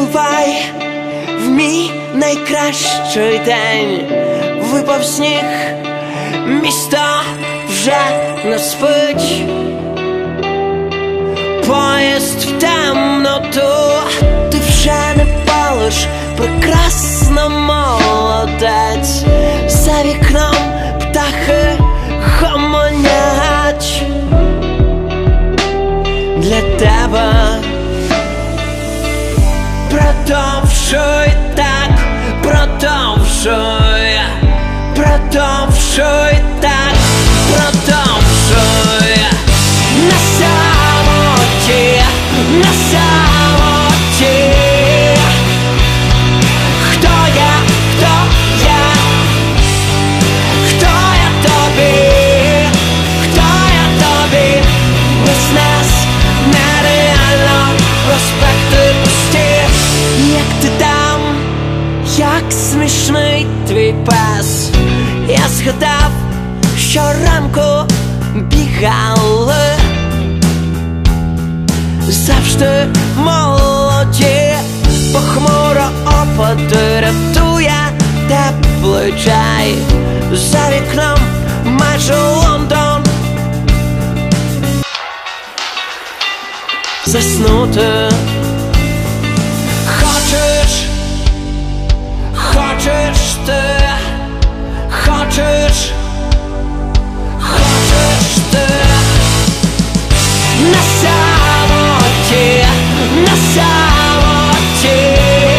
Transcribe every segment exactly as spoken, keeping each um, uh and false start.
бувай в мій найкращий день, випав сніг, місто вже не спить, поїзд в темноту, ти вже не палиш, прекрасна молодець, за вікном птахи гомонять. Для тебе продовжуй так, продовжуй, продовжуй так, продовжуй. На самоті, на самоті. Хто я, хто я, хто я тобі, хто я тобі, без нас нереально, проспекти пусті. Як ти там, як смішний твій пес, я згадав, що ранку бігали, завжди молоді, похмуро опади рятує теплий чай, за вікном майже Лондон. Заснути хочеш, хочеш ти, хочеш, хочеш ти. На самоті, на самоті.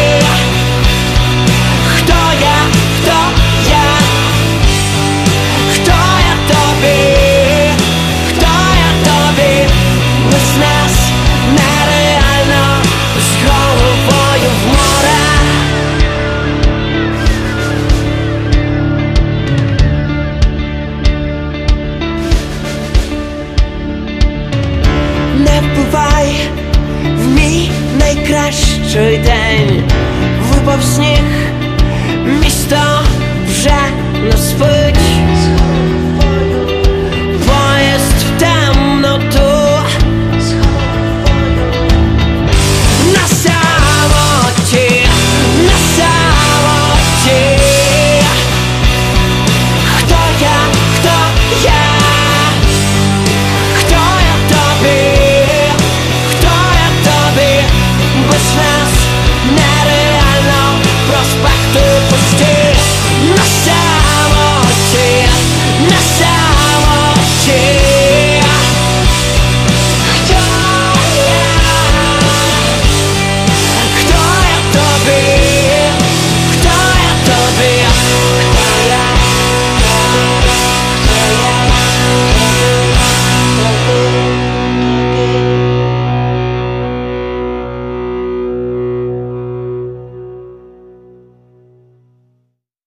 Хто я, хто я, хто я тобі, хто я тобі, без нас нереально, з головою в море. Не бувай в мій найкращий день, випав сніг, місто вже не спить.